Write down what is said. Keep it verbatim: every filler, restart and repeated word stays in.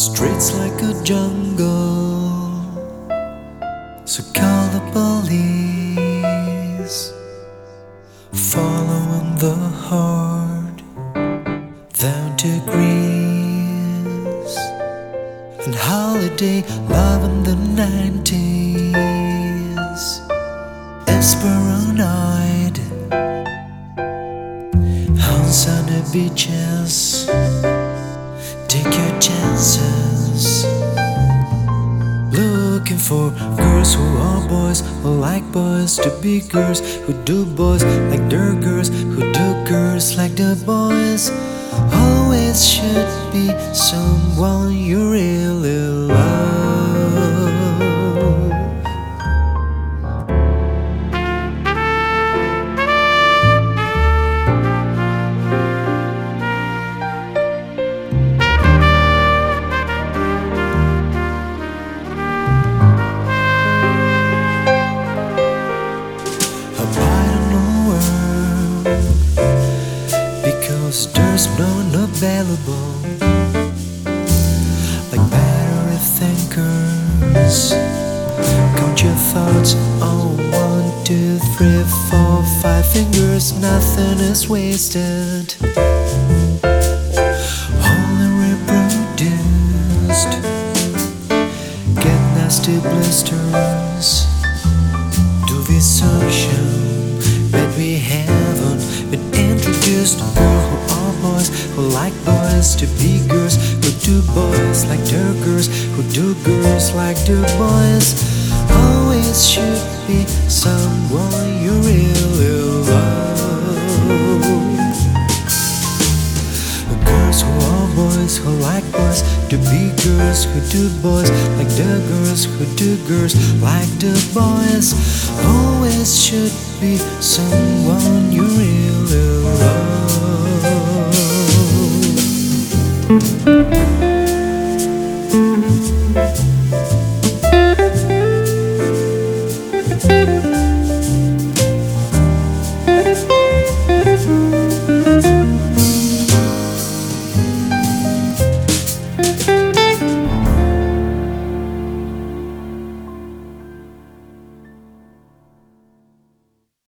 Streets like a jungle, so call the police. Following the herd down to Greece, and holiday love in the nineties. It's paranoid on sunny beaches. Take your chances, looking for girls who are boys, who like boys to be girls, who do boys like their girls, who do girls like the boys. Always should be someone you really love. Because there's none available, like battery thinkers. Count your thoughts on one, two, three, four, five fingers. Nothing is wasted, only reproduced. Get nasty blisters to this ocean, but we haven't been introduced. Girls who are boys, who like boys to be girls, who do boys like their girls, who do girls like their boys. Always should be someone you really love. Girls who are boys, who like boys to be girls, who do boys like the girls, who do girls like the boys. Always should be someone you really love.